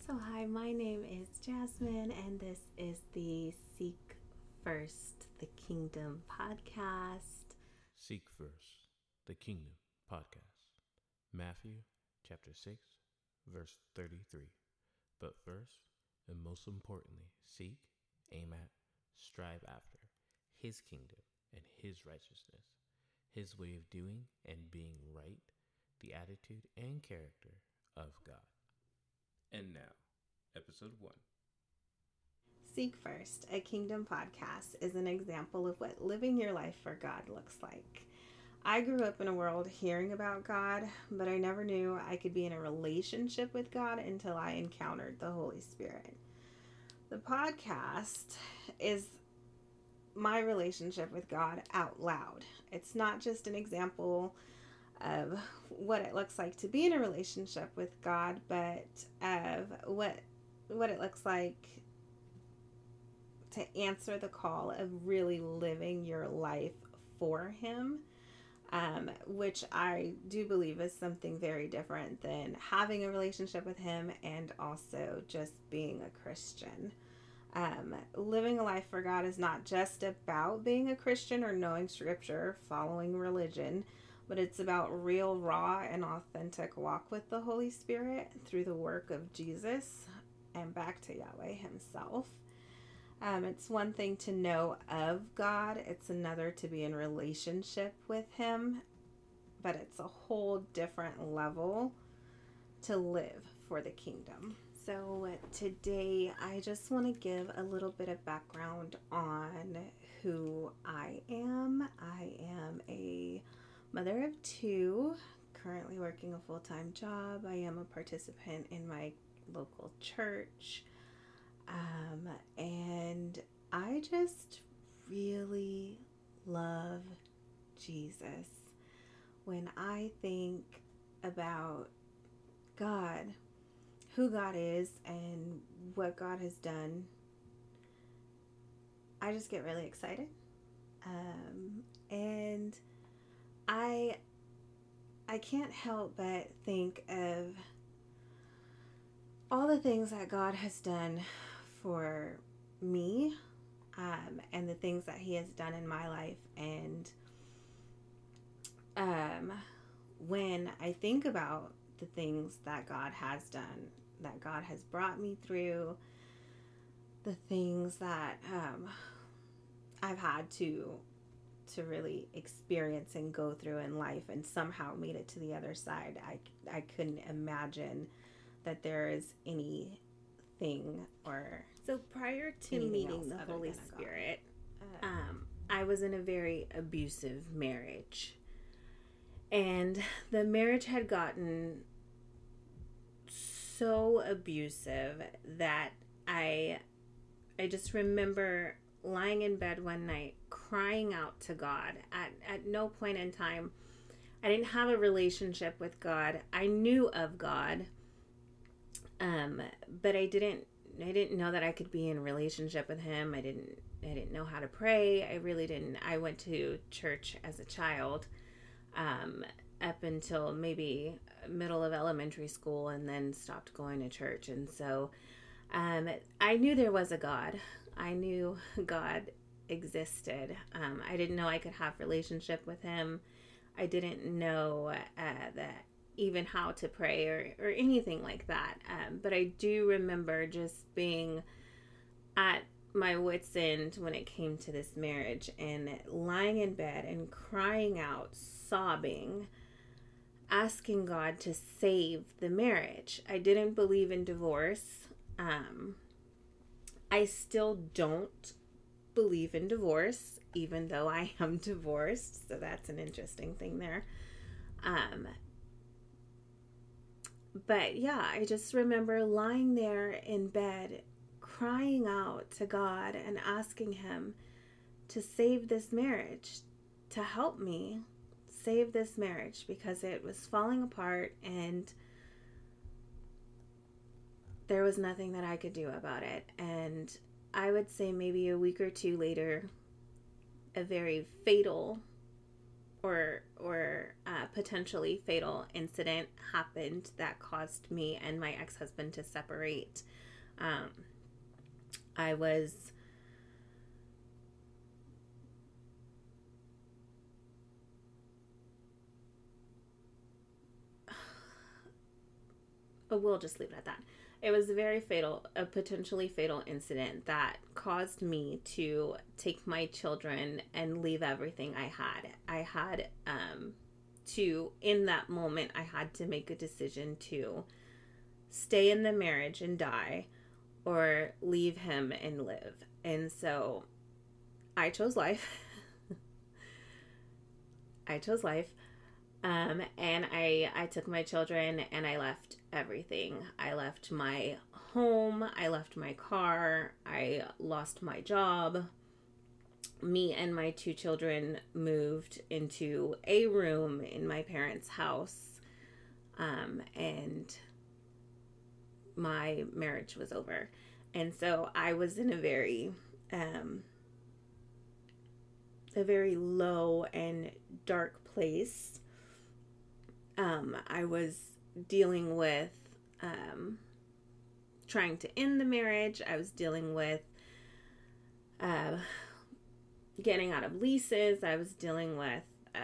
So, hi, my name is Jasmine, and this is the Seek First the Kingdom podcast. Seek First the Kingdom podcast. Matthew chapter 6, verse 33. But first, and most importantly, seek, aim at, strive after His kingdom and His righteousness, His way of doing and being right, the attitude and character of God. And now, episode 1. Seek First, a Kingdom podcast, is an example of what living your life for God looks like. I grew up in a world hearing about God, but I never knew I could be in a relationship with God until I encountered the Holy Spirit. The podcast is my relationship with God out loud. It's not just an example of what it looks like to be in a relationship with God, but of what it looks like to answer the call of really living your life for Him, which I do believe is something very different than having a relationship with Him and also just being a Christian. Living a life for God is not just about being a Christian or knowing scripture, following religion, but it's about real, raw, and authentic walk with the Holy Spirit through the work of Jesus and back to Yahweh Himself. It's one thing to know of God, it's another to be in relationship with Him, but it's a whole different level to live for the kingdom. So today I just want to give a little bit of background on who I am. I am a mother of 2, currently working a full-time job. I am a participant in my local church. And I just really love Jesus. When I think about God, who God is, and what God has done, I just get really excited. And I can't help but think of all the things that God has done for me, and the things that He has done in my life. And when I think about the things that God has done, that God has brought me through, the things that I've had to really experience and go through in life and somehow made it to the other side, I couldn't imagine that there is anything or so prior to meeting the Holy Spirit, I was in a very abusive marriage, and the marriage had gotten so abusive that I just remember lying in bed one night crying out to God. At no point in time, I didn't have a relationship with God. I knew of God, but I didn't know that I could be in a relationship with Him. I didn't know how to pray. I really didn't. I went to church as a child, up until maybe middle of elementary school, and then stopped going to church. And so I knew there was a God. I knew God existed. I didn't know I could have relationship with Him. I didn't know that even how to pray or anything like that. But I do remember just being at my wit's end when it came to this marriage, and lying in bed and crying out, sobbing, asking God to save the marriage. I didn't believe in divorce. I still don't believe in divorce, even though I am divorced. So that's an interesting thing there. But yeah, I just remember lying there in bed, crying out to God and asking Him to save this marriage, to help me save this marriage, because it was falling apart and there was nothing that I could do about it. And I would say maybe a week or two later, a very fatal or potentially fatal incident happened that caused me and my ex-husband to separate. I was we'll just leave it at that. It was a potentially fatal incident that caused me to take my children and leave everything I had. In that moment, I had to make a decision to stay in the marriage and die or leave him and live. And so I chose life. And I took my children and I left everything. I left my home. I left my car. I lost my job. Me and my 2 children moved into a room in my parents' house. And my marriage was over. And so I was in a very low and dark place. I was dealing with trying to end the marriage. I was dealing with getting out of leases. I was dealing with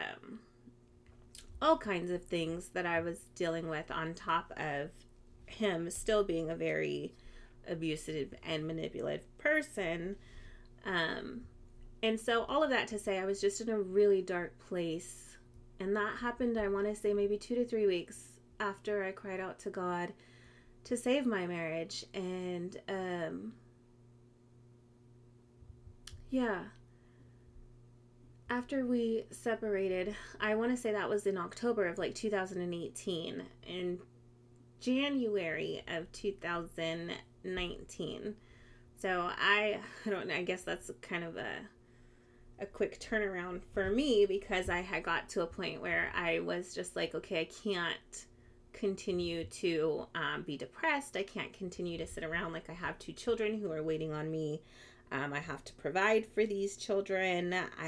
all kinds of things that I was dealing with on top of him still being a very abusive and manipulative person. And so all of that to say, I was just in a really dark place. And that happened, I want to say, maybe 2 to 3 weeks after I cried out to God to save my marriage. And, after we separated, I want to say that was in October of 2018. In January of 2019. So I don't know, I guess that's kind of a quick turnaround for me, because I had got to a point where I was just like, okay, I can't continue to be depressed. I can't continue to sit around. Like, I have 2 children who are waiting on me. I have to provide for these children. I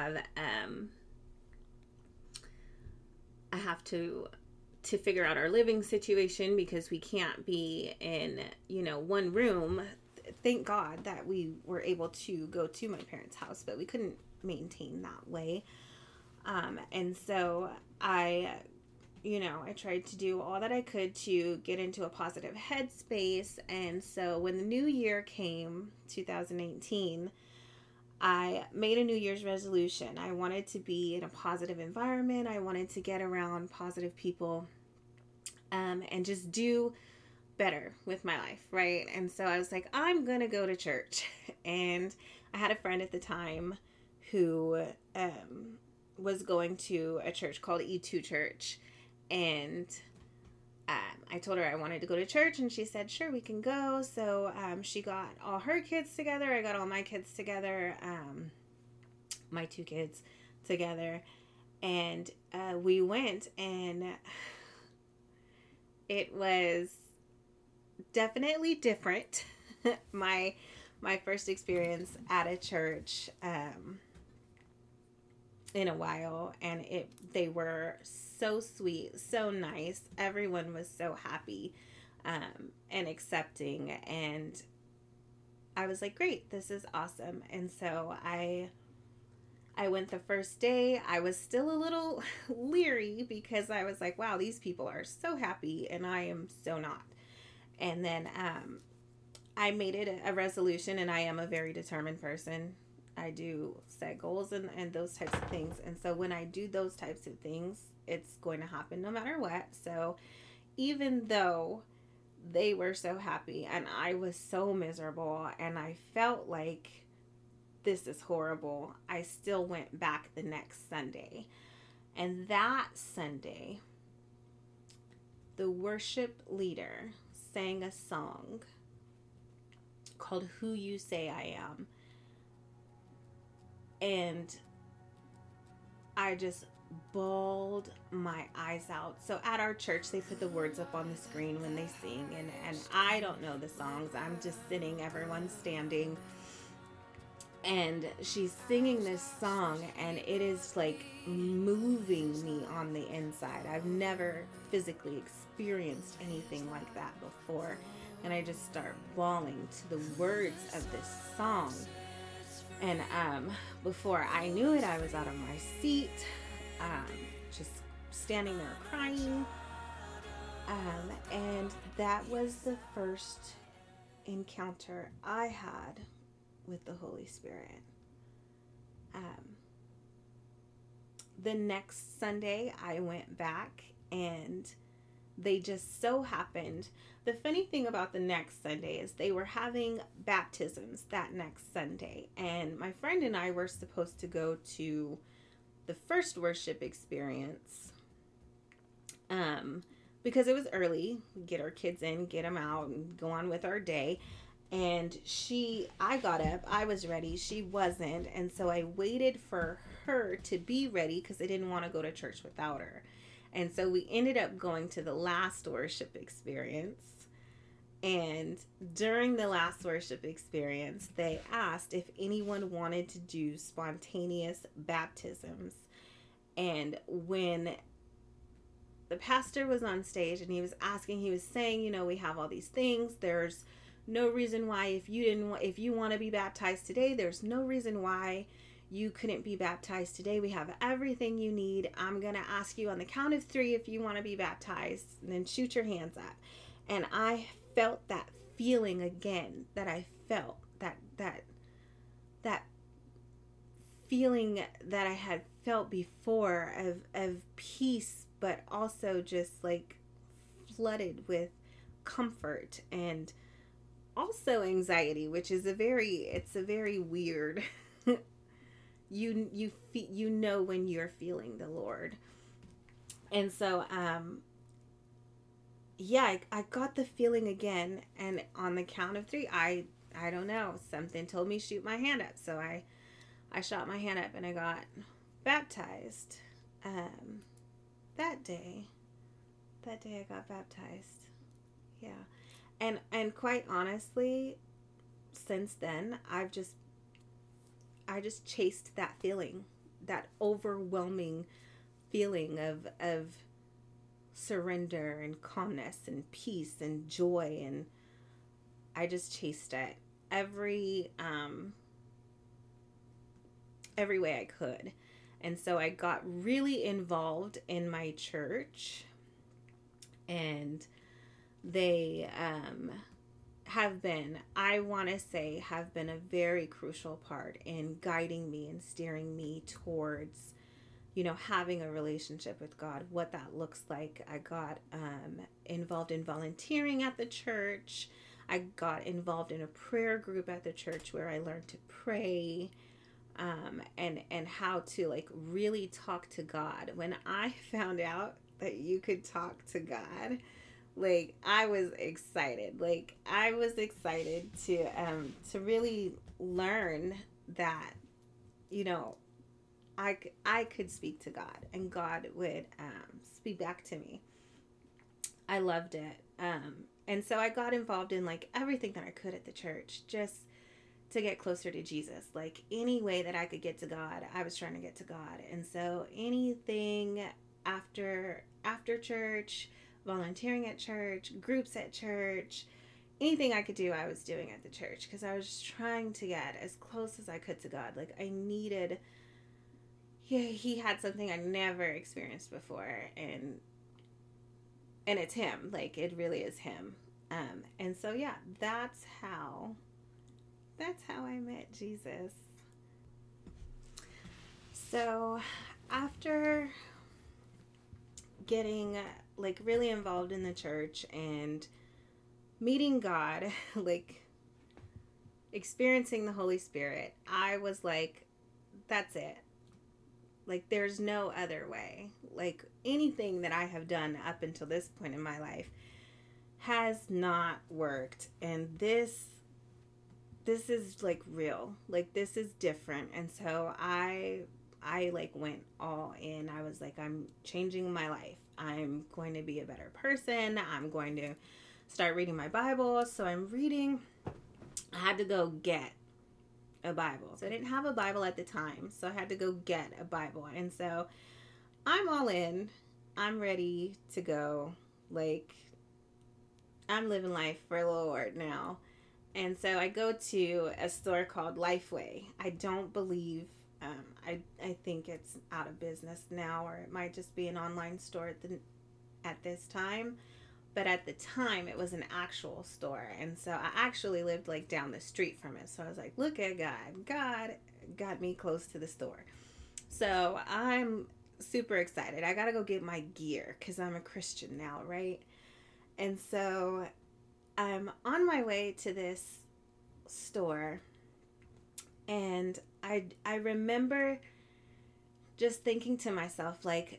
have to figure out our living situation, because we can't be in, one room. Thank God that we were able to go to my parents' house, but we couldn't maintain that way. And so I tried to do all that I could to get into a positive headspace. And so when the new year came, 2018, I made a New Year's resolution. I wanted to be in a positive environment. I wanted to get around positive people, and just do better with my life, right? And so I was like, I'm gonna go to church. And I had a friend at the time who was going to a church called E2 Church, and I told her I wanted to go to church, and she said, sure, we can go. So she got all her kids together. I got all my kids together, my 2 kids together, and we went, and it was definitely different. my first experience at a church in a while, and they were so sweet, so nice. Everyone was so happy and accepting, and I was like, great, this is awesome. And so I went the first day. I was still a little leery, because I was like, wow, these people are so happy and I am so not. And then I made it a resolution, and I am a very determined person. I do set goals and those types of things. And so when I do those types of things, it's going to happen no matter what. So even though they were so happy and I was so miserable and I felt like this is horrible, I still went back the next Sunday. And that Sunday, the worship leader sang a song called Who You Say I Am. And I just bawled my eyes out. So at our church, they put the words up on the screen when they sing, and I don't know the songs. I'm just sitting, everyone's standing. And she's singing this song, and it is like moving me on the inside. I've never physically experienced anything like that before. And I just start bawling to the words of this song. And before I knew it, I was out of my seat, just standing there crying. And that was the first encounter I had with the Holy Spirit. The next Sunday I went back, and they just so happened. The funny thing about the next Sunday is they were having baptisms that next Sunday, and my friend and I were supposed to go to the first worship experience because it was early, get our kids in, get them out, and go on with our day. And I got up, I was ready, she wasn't, and so I waited for her to be ready because I didn't want to go to church without her. And so we ended up going to the last worship experience. And during the last worship experience, they asked if anyone wanted to do spontaneous baptisms. And when the pastor was on stage and he was saying, we have all these things. There's no reason why if you want to be baptized today, there's no reason why you couldn't be baptized today. We have everything you need. I'm going to ask you on the count of 3 if you want to be baptized, and then shoot your hands up. And I felt that feeling again that I felt, that feeling that I had felt before of peace, but also just like flooded with comfort and also anxiety, which is a very weird you know when you're feeling the Lord. And so I got the feeling again, and on the count of 3, I don't know, something told me shoot my hand up, so I shot my hand up and I got baptized. That day I got baptized. Yeah. And quite honestly, since then, I just chased that feeling, that overwhelming feeling of surrender and calmness and peace and joy, and I just chased it every way I could. And so I got really involved in my church, and they have been a very crucial part in guiding me and steering me towards, having a relationship with God, what that looks like. I got involved in volunteering at the church. I got involved in a prayer group at the church where I learned to pray, and how to like really talk to God. When I found out that you could talk to God, like I was excited. Like I was excited to really learn that, I could speak to God and God would speak back to me. I loved it. And so I got involved in like everything that I could at the church, just to get closer to Jesus. Like any way that I could get to God, I was trying to get to God. And so anything after church, volunteering at church, groups at church, anything I could do, I was doing at the church, because I was just trying to get as close as I could to God. Like I needed, he had something I never experienced before, and it's him. Like it really is him. And so yeah, that's how I met Jesus. So after getting like really involved in the church and meeting God, like experiencing the Holy Spirit, I was like, that's it. Like there's no other way. Like anything that I have done up until this point in my life has not worked. And this is like real. Like this is different. And so I like went all in. I was like, I'm changing my life. I'm going to be a better person. I'm going to start reading my Bible. So I'm reading. I had to go get a Bible. So I didn't have a Bible at the time, so I had to go get a Bible. And so I'm all in. I'm ready to go. Like, I'm living life for the Lord now. And so I go to a store called Lifeway. I don't believe, I think it's out of business now, or it might just be an online store at this time. But at the time, it was an actual store. And so I actually lived like down the street from it. So I was like, look at God. God got me close to the store. So I'm super excited. I got to go get my gear because I'm a Christian now, right? And so I'm on my way to this store. And I remember just thinking to myself, like,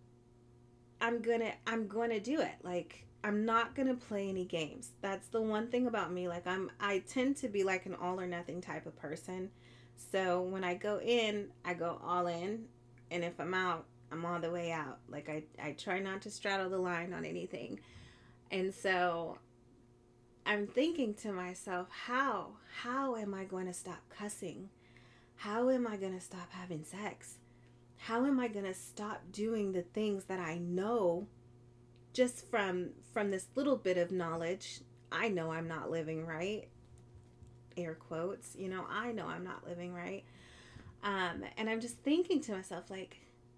I'm gonna do it. Like, I'm not gonna play any games. That's the one thing about me. Like, I tend to be like an all or nothing type of person. So when I go in, I go all in, and if I'm out, I'm all the way out. Like, I try not to straddle the line on anything. And so I'm thinking to myself, how am I going to stop cussing? How am I going to stop having sex? How am I going to stop doing the things that I know just from this little bit of knowledge? I know I'm not living right. Air quotes. I know I'm not living right. And I'm just thinking to myself, like,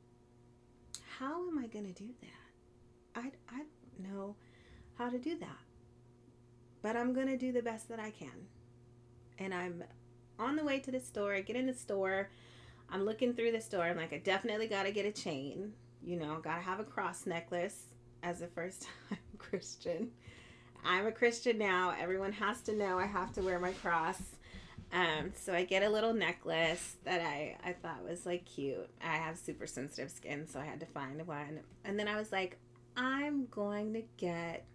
how am I going to do that? I don't know how to do that. But I'm going to do the best that I can. And I'm on the way to the store. I get in the store. I'm looking through the store. I'm like, I definitely got to get a chain. Got to have a cross necklace as a first-time Christian. I'm a Christian now. Everyone has to know I have to wear my cross. So I get a little necklace that I thought was, like, cute. I have super sensitive skin, so I had to find one. And then I was like, I'm going to get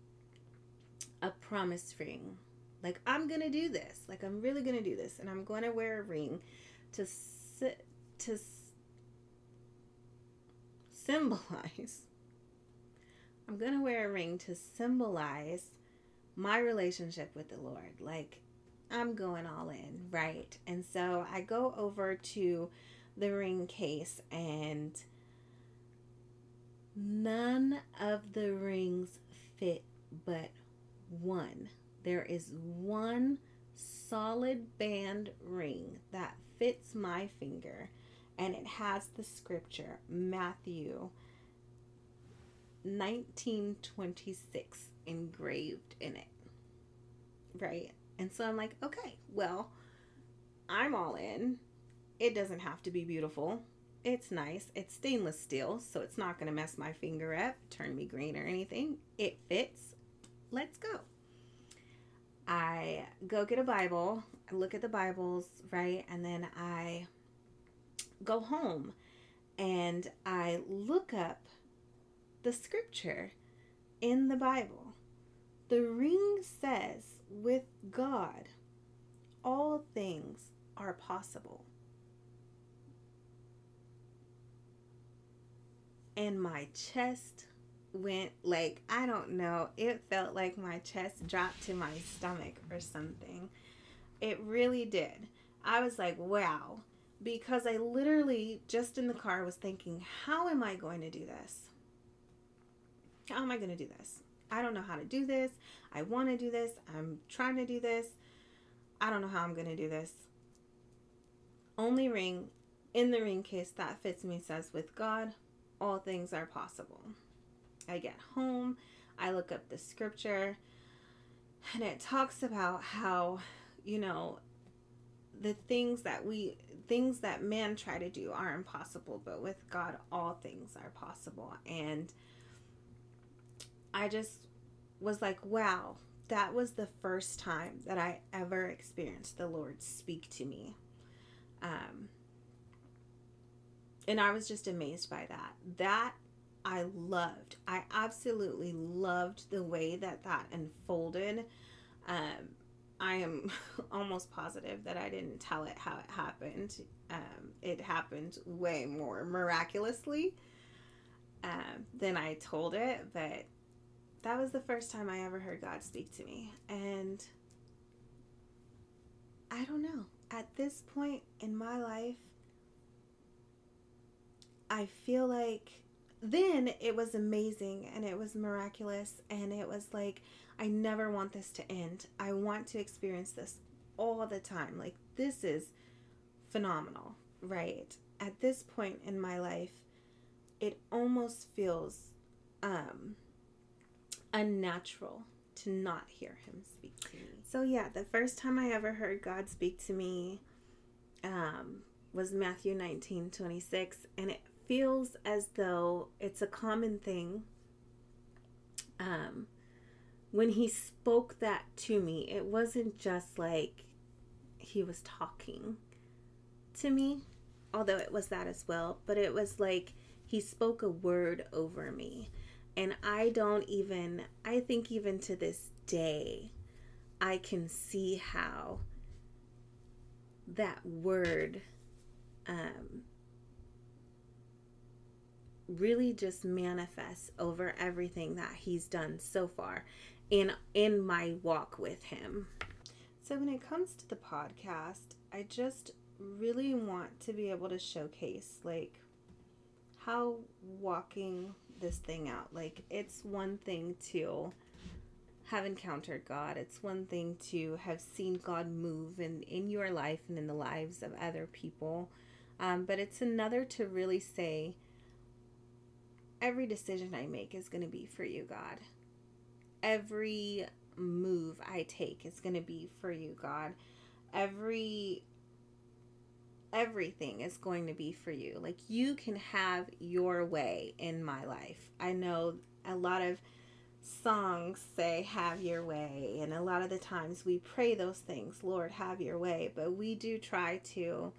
a promise ring. Like, I'm going to do this. Like, I'm really going to do this. And I'm going to wear a ring to symbolize. I'm going to wear a ring to symbolize my relationship with the Lord. Like, I'm going all in, right? And so I go over to the ring case, and none of the rings fit but one. There is one solid band ring that fits my finger, and it has the scripture Matthew 19:26 engraved in it, right? And so I'm like, okay, well, I'm all in. It doesn't have to be beautiful. It's nice. It's stainless steel, so it's not going to mess my finger up, turn me green or anything. It fits. Let's go. I go get a Bible. I look at the Bibles, right? And then I go home and I look up the scripture in the Bible. The ring says, with God, all things are possible. And my chest went, like, I don't know, it felt like my chest dropped to my stomach or something. It really did. I was like, wow, because I literally just in the car was thinking, how am I going to do this? How am I going to do this? I don't know how to do this. I want to do this. I'm trying to do this. I don't know how I'm going to do this. Only ring in the ring case that fits me says, with God, all things are possible. I get home, I look up the scripture, and it talks about how, the things that man try to do are impossible, but with God, all things are possible. And I just was like, wow, that was the first time that I ever experienced the Lord speak to me. And I was just amazed by that. That I loved. I absolutely loved the way that unfolded. I am almost positive that I didn't tell it how it happened. It happened way more miraculously than I told it, but that was the first time I ever heard God speak to me. And I don't know. at this point in my life, I feel like then it was amazing and it was miraculous and it was like, I never want this to end. I want to experience this all the time. Like, this is phenomenal, right? At this point in my life, it almost feels unnatural to not hear him speak to me. So yeah, the first time I ever heard God speak to me was Matthew 19:26, and it feels as though it's a common thing. When he spoke that to me, it wasn't just like he was talking to me, although it was that as well, but it was like he spoke a word over me. And I think even to this day, I can see how that word really just manifests over everything that he's done so far in my walk with him. So when it comes to the podcast, I just really want to be able to showcase like how walking this thing out, like, it's one thing to have encountered God. It's one thing to have seen God move in your life and in the lives of other people. But it's another to really say, every decision I make is going to be for you, God. Every move I take is going to be for you, God. Everything is going to be for you. Like, you can have your way in my life. I know a lot of songs say have your way, and a lot of the times we pray those things, Lord, have your way, but we do try to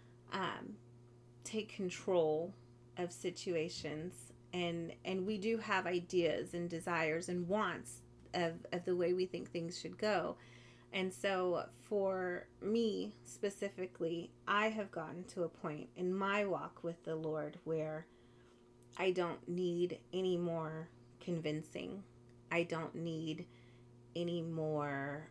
take control of situations, and we do have ideas and desires and wants of the way we think things should go. And so for me specifically, I have gotten to a point in my walk with the Lord where I don't need any more convincing. I don't need any more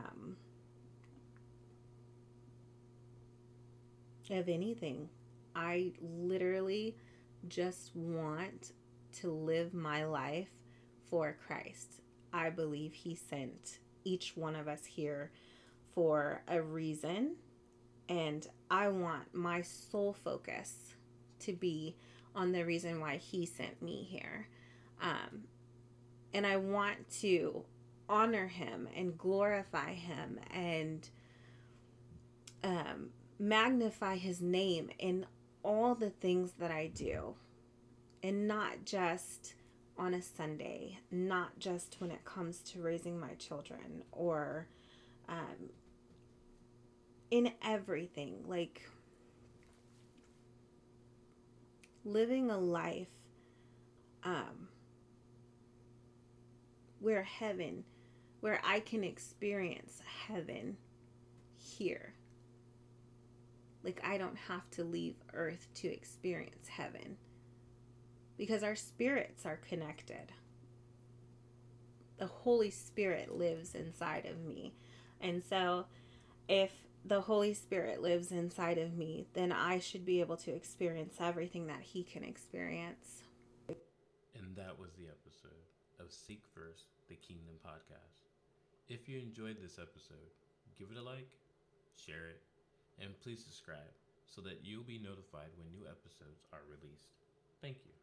of anything. I literally just want to live my life for Christ. I believe he sent each one of us here for a reason, and I want my sole focus to be on the reason why he sent me here. And I want to honor him and glorify him and magnify his name in all the things that I do, and not just on a Sunday, not just when it comes to raising my children, or in everything. Like, living a life where I can experience heaven here. Like, I don't have to leave earth to experience heaven, because our spirits are connected. The Holy Spirit lives inside of me. And so if the Holy Spirit lives inside of me, then I should be able to experience everything that he can experience. And that was the episode of Seek First, the Kingdom podcast. If you enjoyed this episode, give it a like, share it, and please subscribe so that you'll be notified when new episodes are released. Thank you.